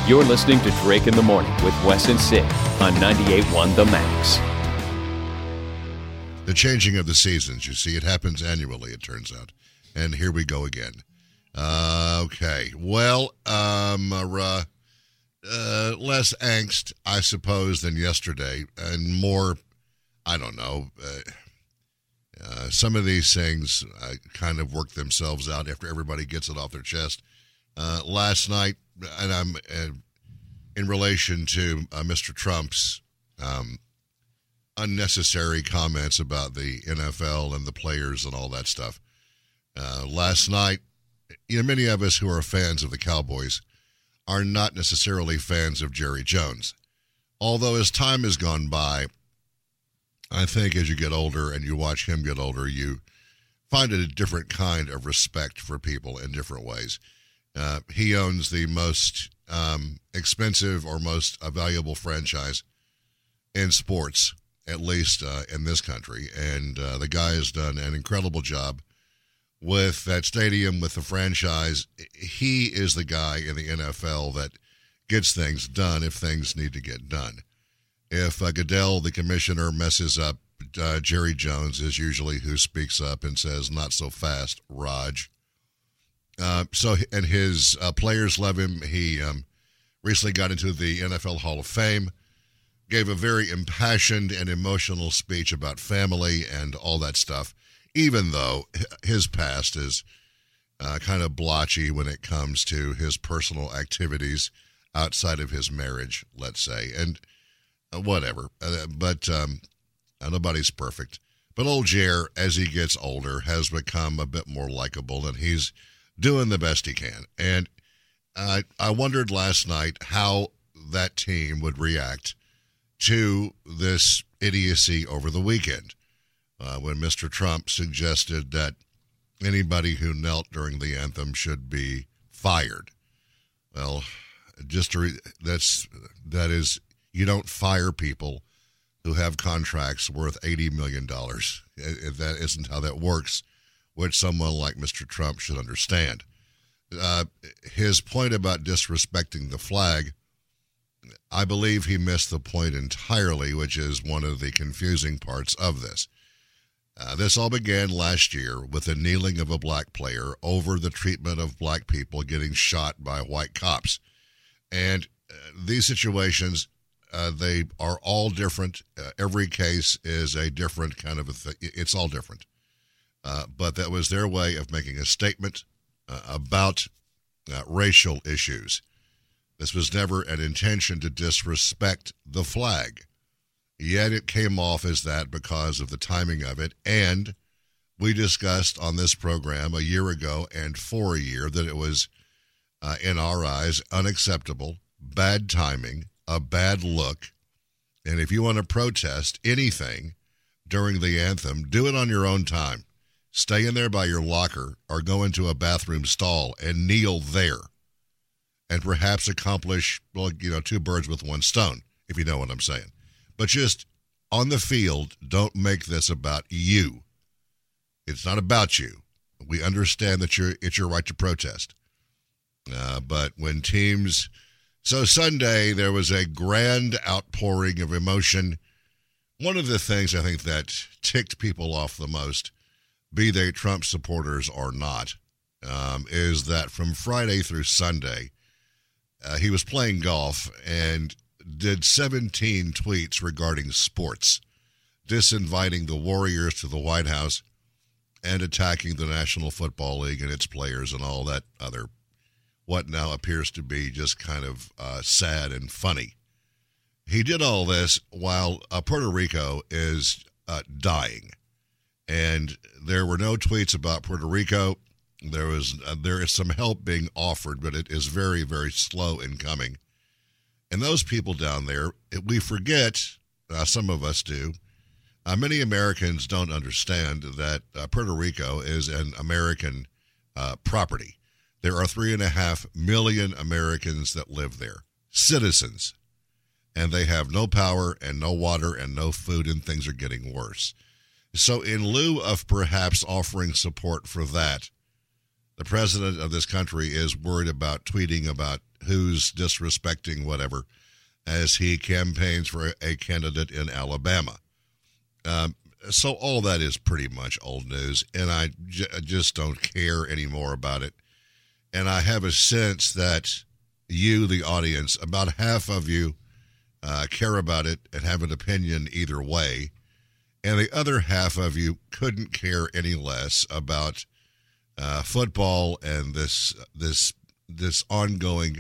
You're listening to Drake in the Morning with Wes and Sid on 98.1 The Max. The changing of the seasons, you see, it happens annually, it turns out. And here we go again. Okay. Well, less angst, I suppose, than yesterday, and more, I don't know, some of these things kind of work themselves out after everybody gets it off their chest. Last night, and I'm in relation to Mr. Trump's unnecessary comments about the NFL and the players and all that stuff. Last night, many of us who are fans of the Cowboys are not necessarily fans of Jerry Jones. Although as time has gone by, I think as you get older and you watch him get older, you find a different kind of respect for people in different ways. He owns the most expensive or most valuable franchise in sports, at least in this country. And the guy has done an incredible job with that stadium, with the franchise. He is the guy in the NFL that gets things done if things need to get done. If Goodell, the commissioner, messes up, Jerry Jones is usually who speaks up and says, "Not so fast, Raj." And his players love him. He recently got into the NFL Hall of Fame, gave a very impassioned and emotional speech about family and all that stuff, even though his past is kind of blotchy when it comes to his personal activities outside of his marriage, let's say, and whatever. But nobody's perfect. But old Jer, as he gets older, has become a bit more likable, and he's doing the best he can. And I wondered last night how that team would react to this idiocy over the weekend when Mr. Trump suggested that anybody who knelt during the anthem should be fired. Well, that is, you don't fire people who have contracts worth $80 million. That isn't how that works, which someone like Mr. Trump should understand. His point about disrespecting the flag, I believe he missed the point entirely, which is one of the confusing parts of this. This all began last year with the kneeling of a black player over the treatment of black people getting shot by white cops. And these situations, they are all different. Every case is a different kind of a thing. It's all different. But that was their way of making a statement about racial issues. This was never an intention to disrespect the flag. Yet it came off as that because of the timing of it. And we discussed on this program a year ago and for a year that it was, in our eyes, unacceptable, bad timing, a bad look. And if you want to protest anything during the anthem, do it on your own time. Stay in there by your locker or go into a bathroom stall and kneel there and perhaps accomplish, two birds with one stone, if you know what I'm saying. But just on the field, don't make this about you. It's not about you. We understand that it's your right to protest. But when teams... So Sunday, there was a grand outpouring of emotion. One of the things I think that ticked people off the most, be they Trump supporters or not, is that from Friday through Sunday, he was playing golf and did 17 tweets regarding sports, disinviting the Warriors to the White House and attacking the National Football League and its players and all that other, what now appears to be just kind of sad and funny. He did all this while Puerto Rico is dying. And there were no tweets about Puerto Rico. There is some help being offered, but it is very, very slow in coming. And those people down there, we forget, some of us do, many Americans don't understand that Puerto Rico is an American property. There are 3.5 million Americans that live there, citizens, and they have no power and no water and no food, and things are getting worse. So in lieu of perhaps offering support for that, the president of this country is worried about tweeting about who's disrespecting whatever as he campaigns for a candidate in Alabama. So all that is pretty much old news, and I just don't care anymore about it. And I have a sense that you, the audience, about half of you care about it and have an opinion either way, and the other half of you couldn't care any less about football and this ongoing.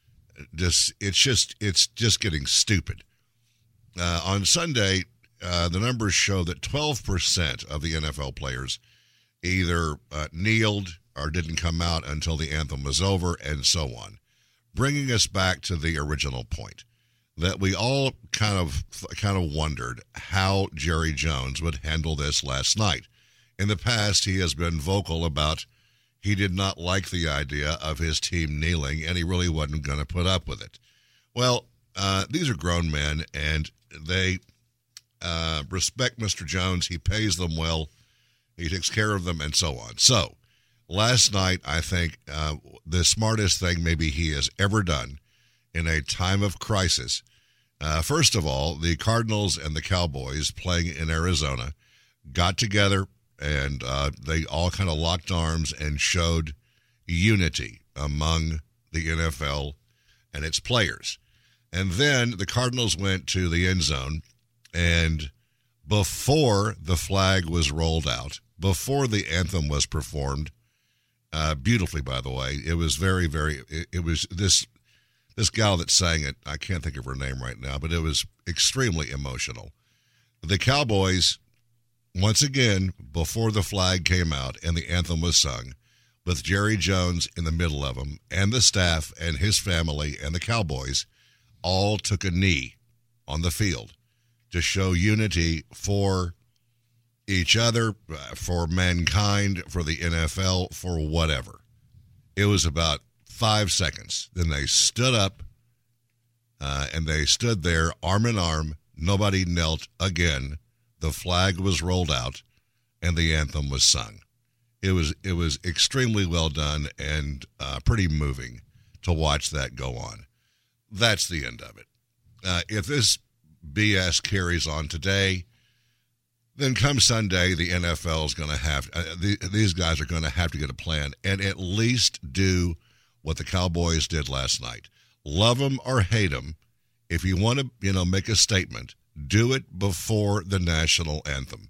It's just getting stupid. On Sunday, the numbers show that 12% of the NFL players either kneeled or didn't come out until the anthem was over, and so on. Bringing us back to the original point that we all kind of wondered how Jerry Jones would handle this last night. In the past, he has been vocal about he did not like the idea of his team kneeling, and he really wasn't going to put up with it. Well, these are grown men, and they respect Mr. Jones. He pays them well. He takes care of them, and so on. So, last night, I think the smartest thing maybe he has ever done in a time of crisis. First of all, the Cardinals and the Cowboys playing in Arizona got together, and they all kind of locked arms and showed unity among the NFL and its players. And then the Cardinals went to the end zone, and before the flag was rolled out, before the anthem was performed, beautifully, by the way, it was very, very, it was this gal that sang it, I can't think of her name right now, but it was extremely emotional. The Cowboys, once again, before the flag came out and the anthem was sung, with Jerry Jones in the middle of them, and the staff and his family and the Cowboys all took a knee on the field to show unity for each other, for mankind, for the NFL, for whatever. It was about 5 seconds. Then they stood up, and they stood there arm in arm. Nobody knelt again. The flag was rolled out, and the anthem was sung. It was extremely well done and pretty moving to watch that go on. That's the end of it. If this BS carries on today, then come Sunday, the NFL is going to have these guys are going to have to get a plan and at least do what the Cowboys did last night. Love them or hate them, if you want to, make a statement, do it before the national anthem.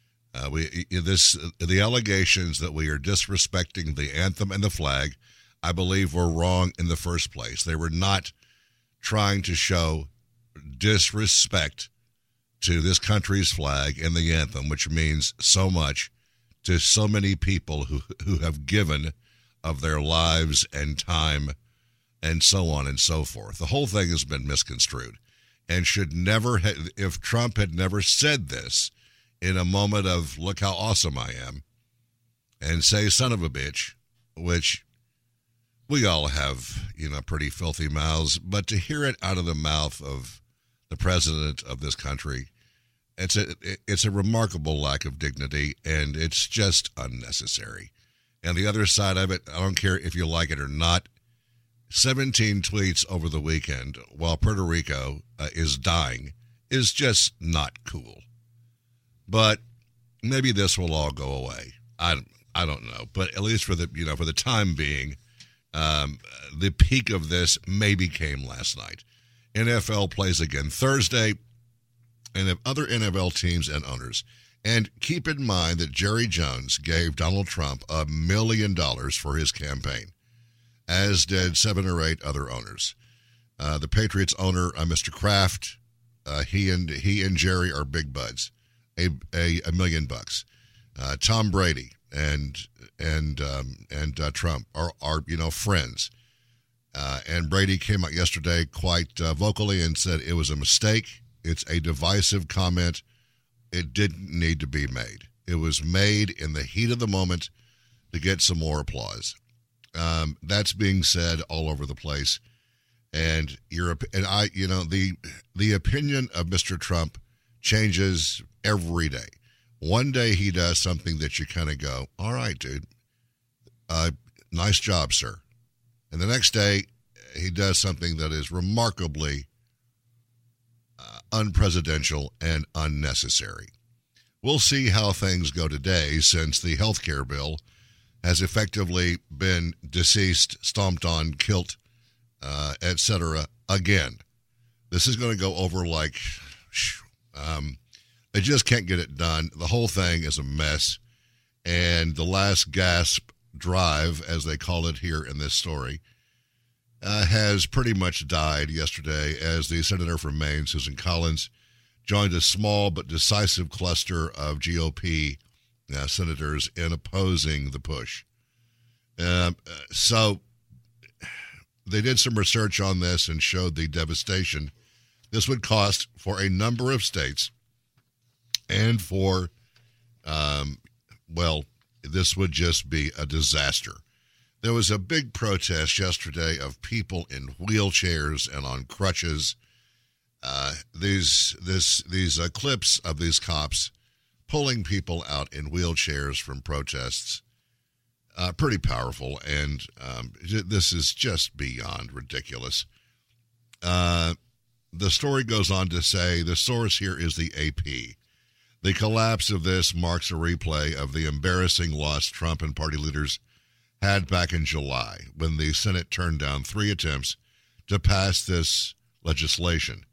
The allegations that we are disrespecting the anthem and the flag, I believe, were wrong in the first place. They were not trying to show disrespect to this country's flag and the anthem, which means so much to so many people who have given of their lives and time and so on and so forth. The whole thing has been misconstrued and should never if Trump had never said this in a moment of look how awesome I am and say son of a bitch, which we all have, pretty filthy mouths, but to hear it out of the mouth of the president of this country, it's a remarkable lack of dignity, and it's just unnecessary. And the other side of it, I don't care if you like it or not, 17 tweets over the weekend while Puerto Rico is dying is just not cool. But maybe this will all go away. I don't know, but at least for the time being, the peak of this maybe came last night. NFL plays again Thursday, and the other NFL teams and owners. And keep in mind that Jerry Jones gave Donald Trump $1 million for his campaign, as did 7 or 8 other owners. The Patriots owner, Mr. Kraft, he and Jerry are big buds. $1 million. Tom Brady and Trump are friends. And Brady came out yesterday quite vocally and said it was a mistake. It's a divisive comment. It didn't need to be made. It was made in the heat of the moment to get some more applause. That's being said all over the place. And the opinion of Mr. Trump changes every day. One day he does something that you kind of go, all right, dude, nice job, sir. And the next day he does something that is remarkably unpresidential and unnecessary. We'll see how things go today, since the health care bill has effectively been deceased, stomped on, killed, etc. again. This is going to go over like, they just can't get it done. The whole thing is a mess. And the last gasp drive, as they call it here in this story, has pretty much died yesterday as the senator from Maine, Susan Collins, joined a small but decisive cluster of GOP senators in opposing the push. So they did some research on this and showed the devastation this would cost for a number of states, and for, this would just be a disaster. There was a big protest yesterday of people in wheelchairs and on crutches. These clips of these cops pulling people out in wheelchairs from protests, pretty powerful, and this is just beyond ridiculous. The story goes on to say, the source here is the AP. The collapse of this marks a replay of the embarrassing loss Trump and party leaders had back in July, when the Senate turned down 3 attempts to pass this legislation.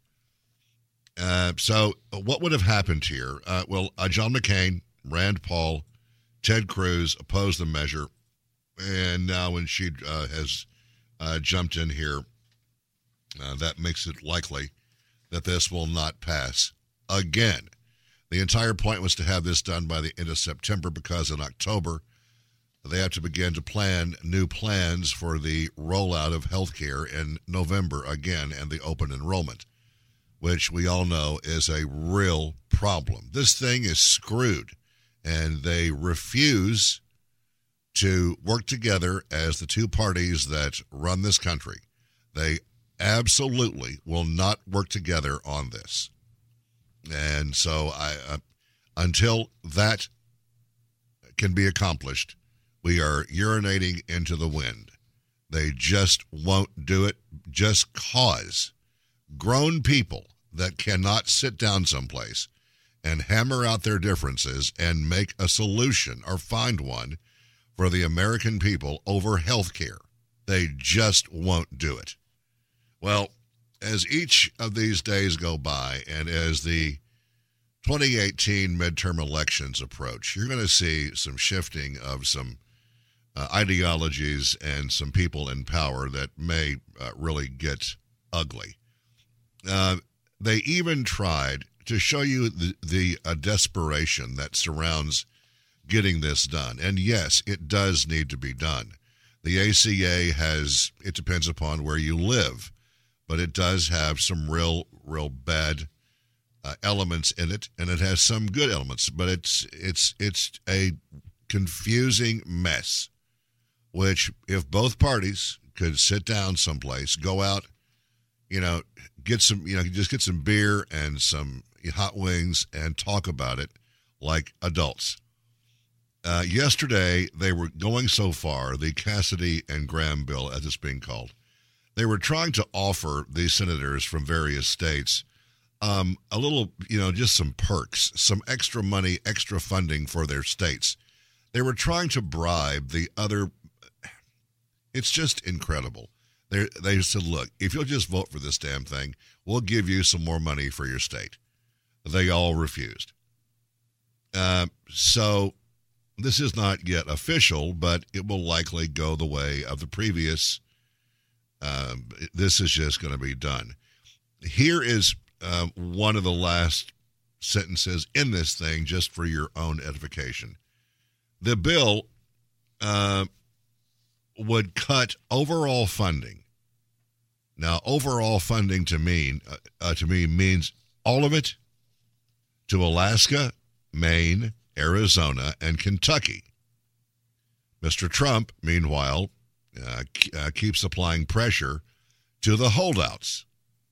So what would have happened here? John McCain, Rand Paul, Ted Cruz opposed the measure, and now when she has jumped in here, that makes it likely that this will not pass again. The entire point was to have this done by the end of September, because in October, they have to begin to plan new plans for the rollout of health care in November again, and the open enrollment, which we all know is a real problem. This thing is screwed, and they refuse to work together as the two parties that run this country. They absolutely will not work together on this. And so until that can be accomplished, we are urinating into the wind. They just won't do it, just cause grown people that cannot sit down someplace and hammer out their differences and make a solution or find one for the American people over health care. They just won't do it. Well, as each of these days go by, and as the 2018 midterm elections approach, you're going to see some shifting of some ideologies and some people in power that may really get ugly. They even tried to show you the desperation that surrounds getting this done. And yes, it does need to be done. The ACA has, it depends upon where you live, but it does have some real bad elements in it, and it has some good elements. But it's a confusing mess, which if both parties could sit down someplace, go out, get some, just get some beer and some hot wings and talk about it like adults. Yesterday, they were going so far, the Cassidy and Graham bill, as it's being called, they were trying to offer these senators from various states a little, just some perks, some extra money, extra funding for their states. They were trying to bribe the other. It's just incredible. They said, look, if you'll just vote for this damn thing, we'll give you some more money for your state. They all refused. So this is not yet official, but it will likely go the way of the previous. This is just going to be done. Here is one of the last sentences in this thing, just for your own edification. The bill would cut overall funding. Now, overall funding to me means all of it to Alaska, Maine, Arizona, and Kentucky. Mr. Trump, meanwhile, keeps applying pressure to the holdouts.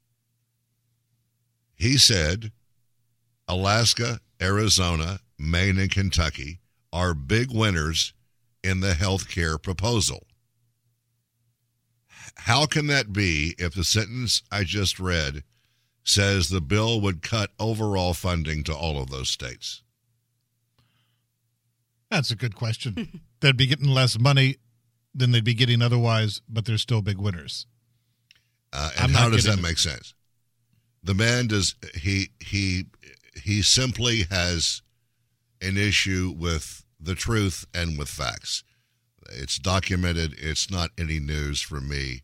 He said Alaska, Arizona, Maine, and Kentucky are big winners in the health care proposal. how can that be if the sentence I just read says the bill would cut overall funding to all of those states? That's a good question. They'd be getting less money than they'd be getting otherwise, but they're still big winners. And how does that make sense? The man he simply has an issue with the truth and with facts. It's documented. It's not any news from me.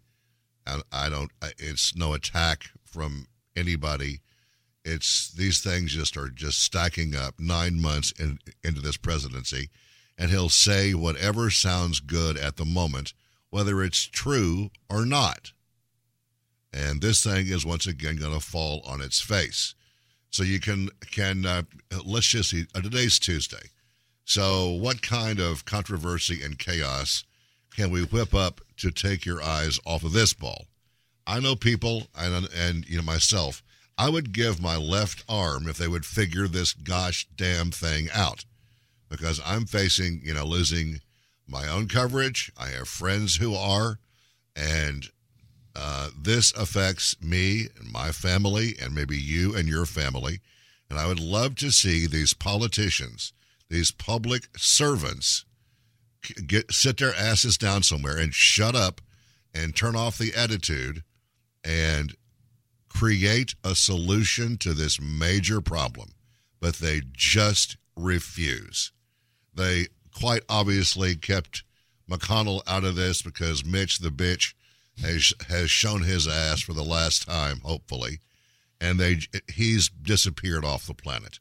It's no attack from anybody. These things are just stacking up 9 months into this presidency, and he'll say whatever sounds good at the moment, whether it's true or not. And this thing is once again going to fall on its face. So you can let's just see. Today's Tuesday. So what kind of controversy and chaos can we whip up to take your eyes off of this ball? I know people, and myself, I would give my left arm if they would figure this gosh damn thing out, because I'm facing, losing my own coverage. I have friends who are, and this affects me and my family and maybe you and your family. And I would love to see these politicians, these public servants, sit their asses down somewhere and shut up and turn off the attitude and create a solution to this major problem. But they just refuse. They quite obviously kept McConnell out of this because Mitch the bitch has shown his ass for the last time, hopefully, and he's disappeared off the planet.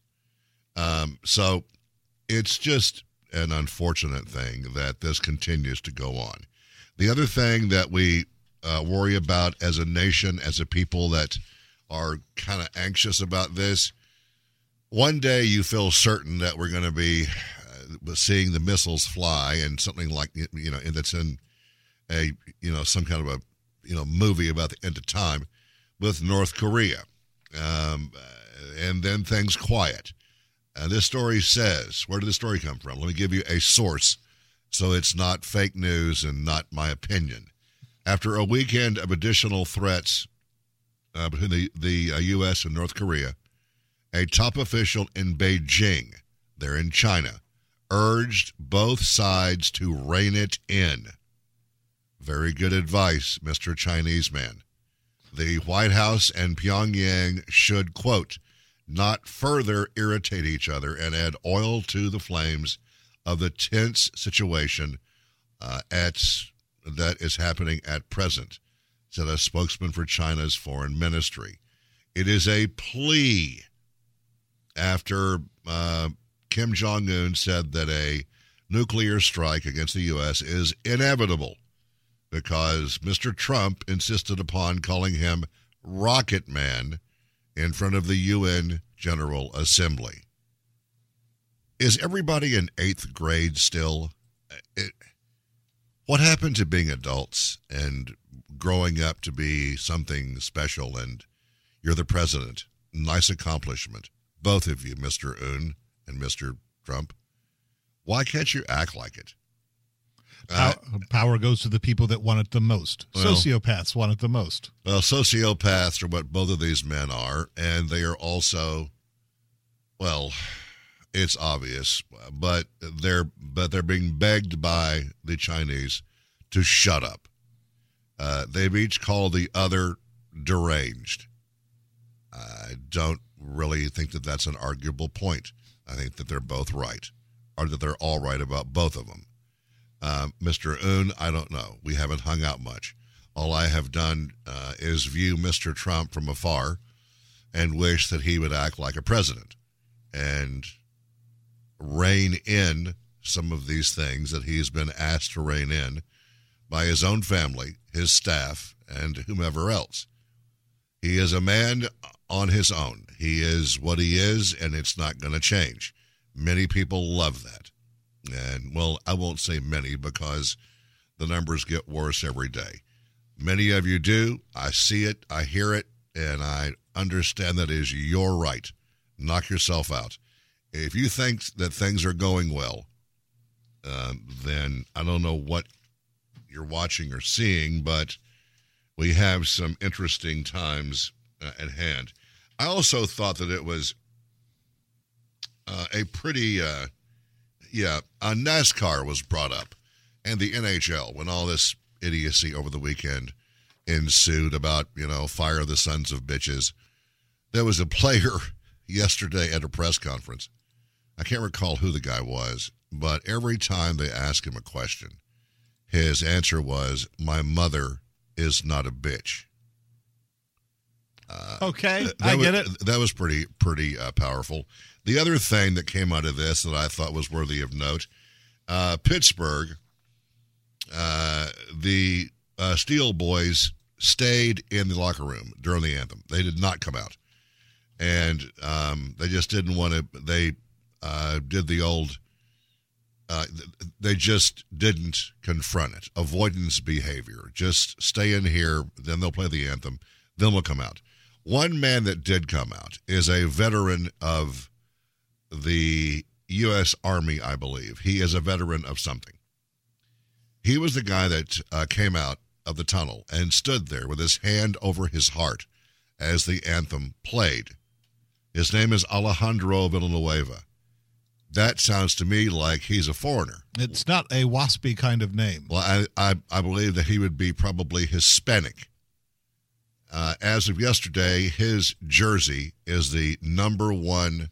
So it's just an unfortunate thing that this continues to go on. The other thing that we worry about as a nation, as a people that are kind of anxious about this, one day you feel certain that we're going to be seeing the missiles fly and something like, that's in some kind of a, movie about the end of time with North Korea. And then things quiet. This story says, where did the story come from? Let me give you a source so it's not fake news and not my opinion. After a weekend of additional threats between the U.S. and North Korea, a top official in Beijing, there in China, urged both sides to rein it in. Very good advice, Mr. Chinese man. The White House and Pyongyang should, quote, not further irritate each other and add oil to the flames of the tense situation that is happening at present, said a spokesman for China's foreign ministry. It is a plea after Kim Jong-un said that a nuclear strike against the U.S. is inevitable because Mr. Trump insisted upon calling him Rocket Man in front of the UN General Assembly. Is everybody in 8th grade still? What happened to being adults and growing up to be something special and you're the president? Nice accomplishment. Both of you, Mr. Un and Mr. Trump. Why can't you act like it? Power goes to the people that want it the most. Sociopaths want it the most. Well, sociopaths are what both of these men are, and they are also, well, it's obvious, but they're being begged by the Chinese to shut up. They've each called the other deranged. I don't really think that that's an arguable point. I think that they're both right, or that they're all right about both of them. Mr. Un, I don't know. We haven't hung out much. All I have done is view Mr. Trump from afar and wish that he would act like a president and rein in some of these things that he's been asked to rein in by his own family, his staff, and whomever else. He is a man on his own. He is what he is, and it's not going to change. Many people love that. And, well, I won't say many because the numbers get worse every day. Many of you do. I see it, I hear it, and I understand that is your right. Knock yourself out. If you think that things are going well, then I don't know what you're watching or seeing, but we have some interesting times at hand. I also thought that it was a pretty, NASCAR was brought up, and the NHL, when all this idiocy over the weekend ensued about, fire the sons of bitches. There was a player yesterday at a press conference. I can't recall who the guy was, but every time they asked him a question, his answer was, "My mother is not a bitch." Okay, I get it. That was pretty powerful. The other thing that came out of this that I thought was worthy of note, Pittsburgh, the Steel Boys stayed in the locker room during the anthem. They did not come out. And they just didn't want to, they did the old, they just didn't confront it. Avoidance behavior. Just stay in here, then they'll play the anthem, then we'll come out. One man that did come out is a veteran of the U.S. Army, I believe. He is a veteran of something. He was the guy that came out of the tunnel and stood there with his hand over his heart as the anthem played. His name is Alejandro Villanueva. That sounds to me like he's a foreigner. It's not a waspy kind of name. Well, I believe that he would be probably Hispanic. As of yesterday, his jersey is the number one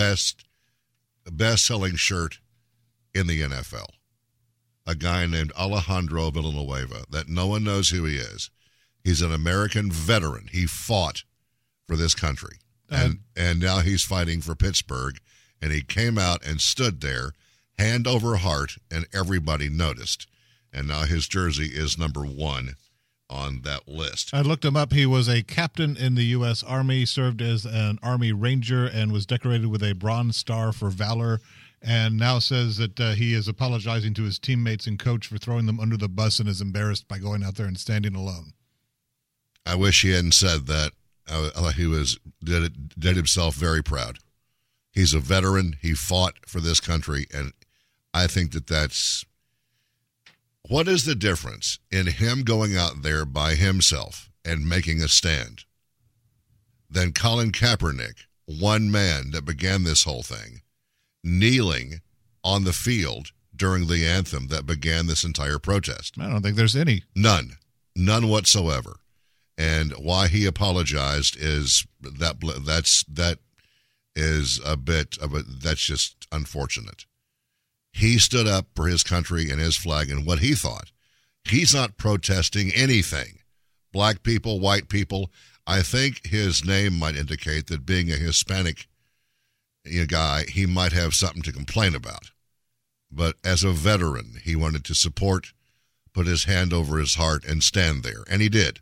best-selling shirt in the NFL. A guy named Alejandro Villanueva, that no one knows who he is. He's an American veteran. He fought for this country. And now he's fighting for Pittsburgh. And he came out and stood there, hand over heart, and everybody noticed. And now his jersey is number one on that list. I looked him up. He was a captain in the U.S. Army, served as an Army Ranger, and was decorated with a Bronze Star for valor, and now says that he is apologizing to his teammates and coach for throwing them under the bus and is embarrassed by going out there and standing alone. I wish he hadn't said that. He did himself very proud. He's a veteran. He fought for this country, and I think that's... What is the difference in him going out there by himself and making a stand than Colin Kaepernick, one man that began this whole thing, kneeling on the field during the anthem that began this entire protest? I don't think there's any. None whatsoever. And why he apologized is that is a bit of a, that's just unfortunate. He stood up for his country and his flag and what he thought. He's not protesting anything. Black people, white people. I think his name might indicate that being a Hispanic guy, he might have something to complain about. But as a veteran, he wanted to support, put his hand over his heart, and stand there. And he did.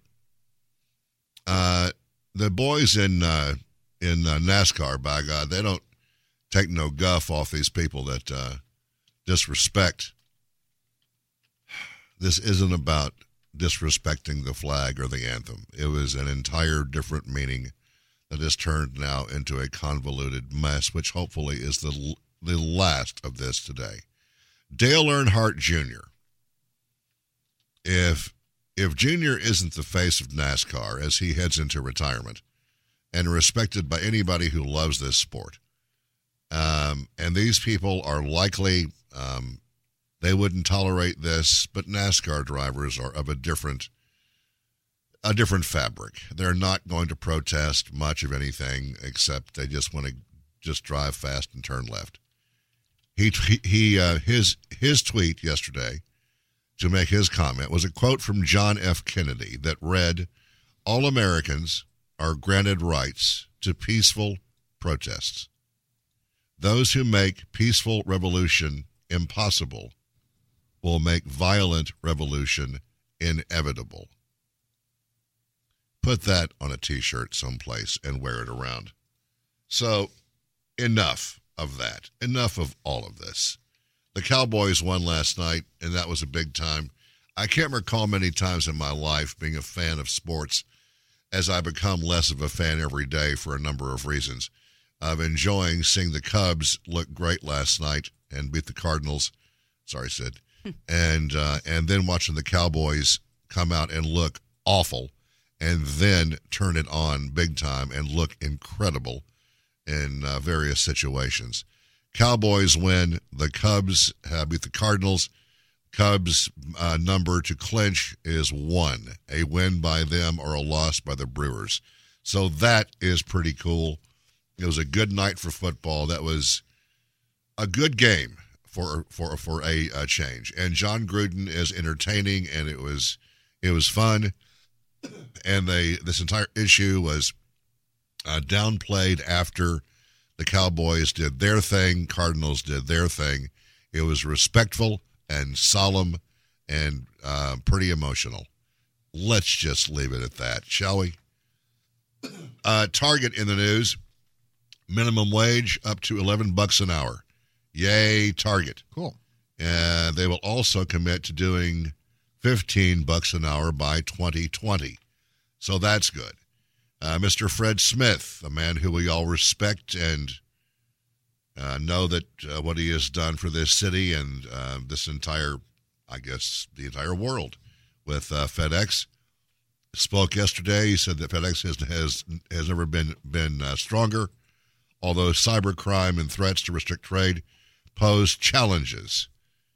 The boys in NASCAR, by God, they don't take no guff off these people that disrespect. This isn't about disrespecting the flag or the anthem. It was an entire different meaning that has turned now into a convoluted mess, which hopefully is the last of this today. Dale Earnhardt Jr. If Jr. isn't the face of NASCAR as he heads into retirement and respected by anybody who loves this sport, and these people are likely, they wouldn't tolerate this, but NASCAR drivers are of a different fabric. They're not going to protest much of anything except they just want to just drive fast and turn left. His tweet yesterday to make his comment was a quote from John F. Kennedy that read, "All Americans are granted rights to peaceful protests. Those who make peaceful revolution impossible will make violent revolution inevitable." Put that on a T-shirt someplace and wear it around. So, enough of that. Enough of all of this. The Cowboys won last night, and that was a big time. I can't recall many times in my life being a fan of sports as I become less of a fan every day for a number of reasons. Of enjoying seeing the Cubs look great last night and beat the Cardinals. Sorry, Sid. And then watching the Cowboys come out and look awful and then turn it on big time and look incredible in various situations. Cowboys win. The Cubs beat the Cardinals. Cubs' number to clinch is 1. A win by them or a loss by the Brewers. So that is pretty cool. It was a good night for football. That was a good game for a change. And John Gruden is entertaining, and it was fun. And this entire issue was downplayed after the Cowboys did their thing, Cardinals did their thing. It was respectful and solemn and pretty emotional. Let's just leave it at that, shall we? Target in the news. Minimum wage up to $11 an hour. Yay, Target. Cool. And they will also commit to doing $15 an hour by 2020. So that's good. Mr. Fred Smith, a man who we all respect and know that what he has done for this city and this entire, I guess, the entire world with FedEx, spoke yesterday. He said that FedEx has never been stronger, although cybercrime and threats to restrict trade pose challenges.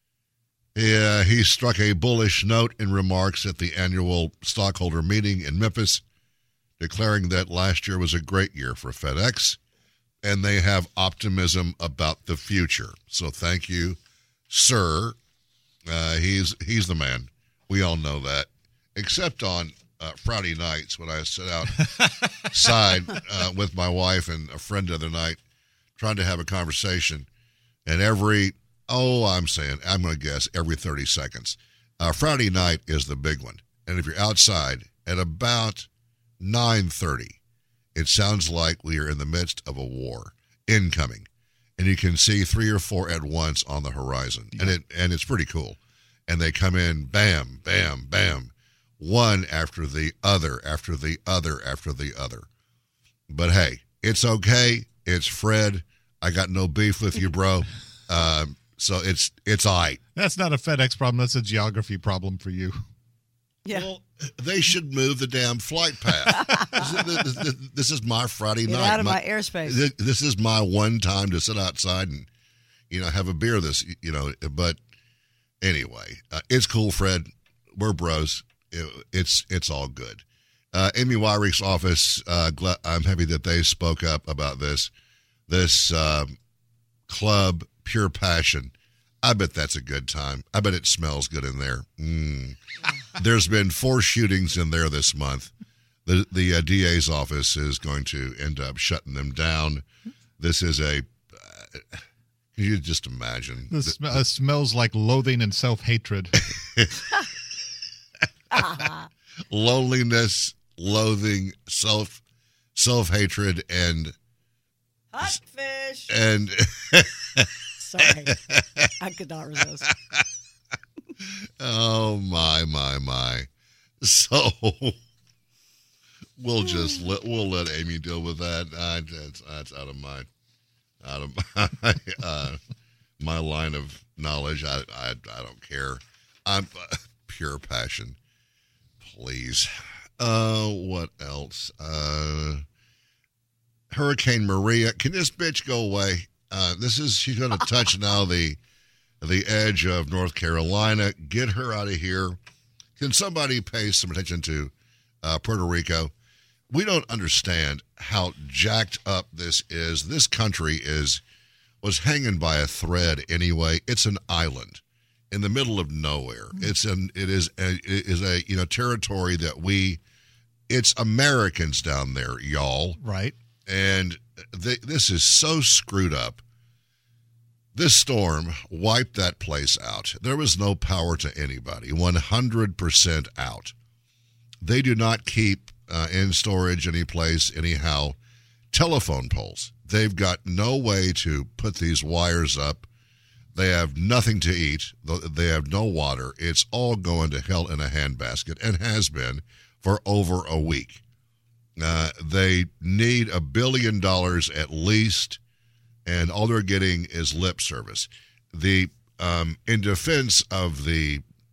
He struck a bullish note in remarks at the annual stockholder meeting in Memphis, declaring that last year was a great year for FedEx, and they have optimism about the future. So thank you, sir. He's the man. We all know that, except on Friday nights when I sit outside with my wife and a friend the other night trying to have a conversation, and I'm going to guess every 30 seconds. Friday night is the big one. And if you're outside at about 9:30, it sounds like we are in the midst of a war incoming. And you can see 3 or 4 at once on the horizon. Yeah. And it's pretty cool. And they come in, bam, bam, bam, one after the other, after the other, after the other. But hey, it's okay. It's Fred. I got no beef with you, bro. So it's all right. That's not a FedEx problem. That's a geography problem for you. Yeah. Well, they should move the damn flight path. This is my Friday night. Get out of my airspace. This is my one time to sit outside and, have a beer. But anyway, it's cool, Fred. We're bros. It's all good. Amy Wyrick's office. I'm happy that they spoke up about this club. Pure Passion. I bet that's a good time. I bet it smells good in there. There's been 4 shootings in there this month. The DA's office is going to end up shutting them down. This is can you just imagine? It smells like loathing and self-hatred. Loneliness, loathing, self-hatred, and hot fish. And sorry, I could not resist. Oh my. So we'll let Amy deal with that. That's out of my line of knowledge. I don't care. I'm Pure Passion. Please. What else? Hurricane Maria. Can this bitch go away? She's going to touch now the edge of North Carolina. Get her out of here. Can somebody pay some attention to Puerto Rico? We don't understand how jacked up this is. This country was hanging by a thread anyway. It's an island in the middle of nowhere. It is a territory that it's Americans down there, y'all. Right. And this is so screwed up. This storm wiped that place out. There was no power to anybody, 100% out. They do not keep in storage any place, anyhow, telephone poles. They've got no way to put these wires up. They have nothing to eat. They have no water. It's all going to hell in a handbasket and has been for over a week. They need $1 billion at least, and all they're getting is lip service. In defense of the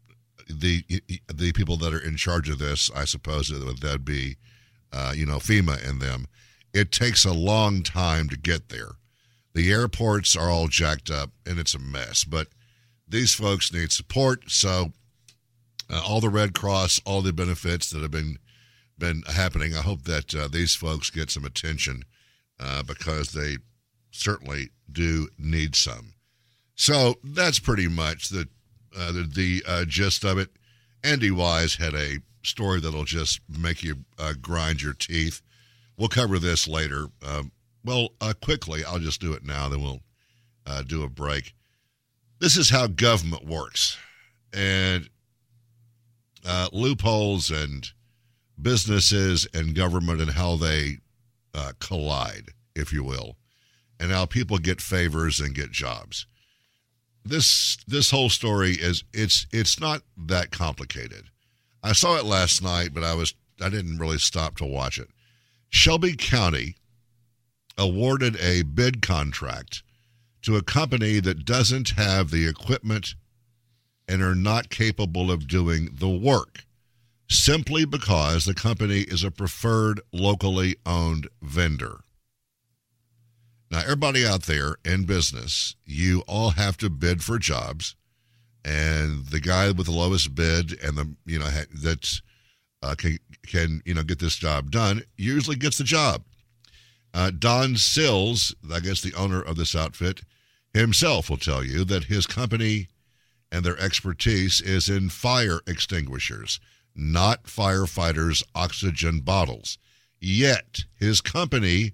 the people that are in charge of this, I suppose that'd be, FEMA and them. It takes a long time to get there. The airports are all jacked up, and it's a mess. But these folks need support, so all the Red Cross, all the benefits that have been happening, I hope that these folks get some attention because they certainly do need some. So that's pretty much the gist of it. Andy Wise had a story that'll just make you grind your teeth. We'll cover this later. Quickly, I'll just do it now, then we'll do a break. This is how government works. And loopholes and businesses and government and how they collide, if you will, and how people get favors and get jobs. This whole story it's not that complicated. I saw it last night, but I didn't really stop to watch it. Shelby County awarded a bid contract to a company that doesn't have the equipment and are not capable of doing the work, simply because the company is a preferred locally owned vendor. Now, everybody out there in business, you all have to bid for jobs, and the guy with the lowest bid and that can get this job done usually gets the job. Don Sills, I guess the owner of this outfit, himself will tell you that his company and their expertise is in fire extinguishers, not firefighters' oxygen bottles. Yet, his company,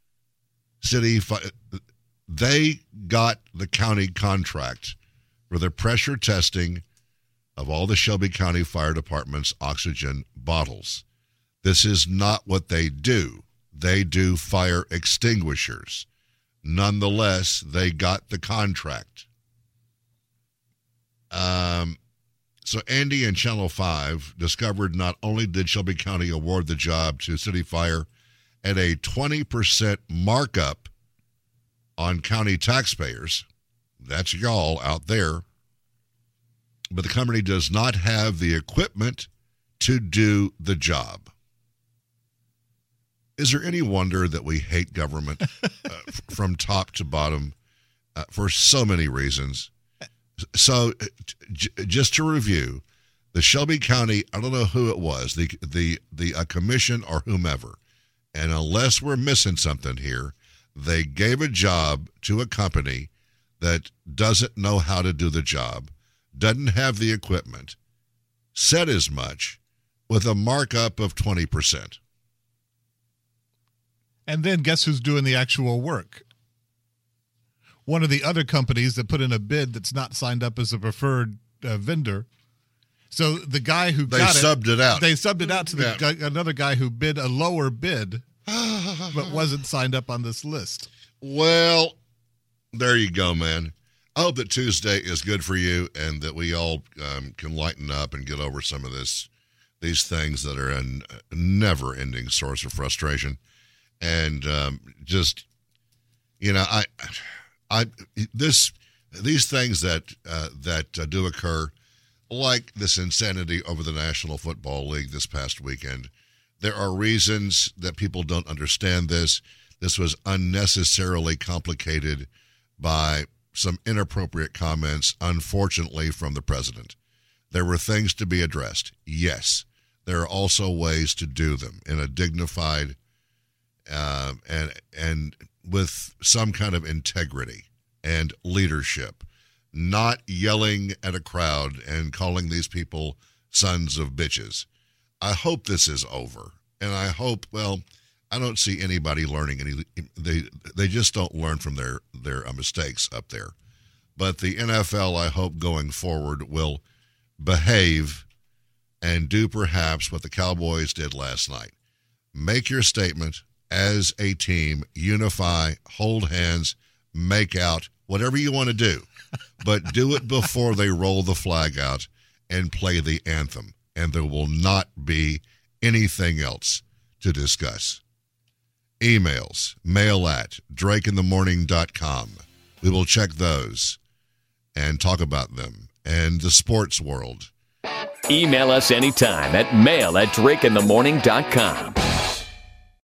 they got the county contract for the pressure testing of all the Shelby County Fire Department's oxygen bottles. This is not what they do. They do fire extinguishers. Nonetheless, they got the contract. So Andy and Channel 5 discovered not only did Shelby County award the job to City Fire at a 20% markup on county taxpayers, that's y'all out there, but the company does not have the equipment to do the job. Is there any wonder that we hate government from top to bottom for so many reasons? So just to review, the Shelby County, I don't know who it was, the commission or whomever, and unless we're missing something here, they gave a job to a company that doesn't know how to do the job, doesn't have the equipment, said as much, with a markup of 20%. And then guess who's doing the actual work? One of the other companies that put in a bid that's not signed up as a preferred vendor. So the guy who they subbed it out. They subbed it out to another guy who bid a lower bid, but wasn't signed up on this list. Well, there you go, man. I hope that Tuesday is good for you and that we all can lighten up and get over some of these things that are a never-ending source of frustration. And these things that do occur, like this insanity over the National Football League this past weekend, there are reasons that people don't understand this. This was unnecessarily complicated by some inappropriate comments, unfortunately, from the president. There were things to be addressed. Yes, there are also ways to do them in a dignified and with some kind of integrity and leadership, not yelling at a crowd and calling these people sons of bitches. I hope this is over, and I hope, I don't see anybody learning they just don't learn from their mistakes up there. But the NFL, I hope going forward, will behave and do perhaps what the Cowboys did last night. Make your statement as a team, unify, hold hands, make out, whatever you want to do. But do it before they roll the flag out and play the anthem. And there will not be anything else to discuss. Emails, mail at drakeinthemorning.com. We will check those and talk about them and the sports world Email us anytime at mail@drakeinthemorning.com.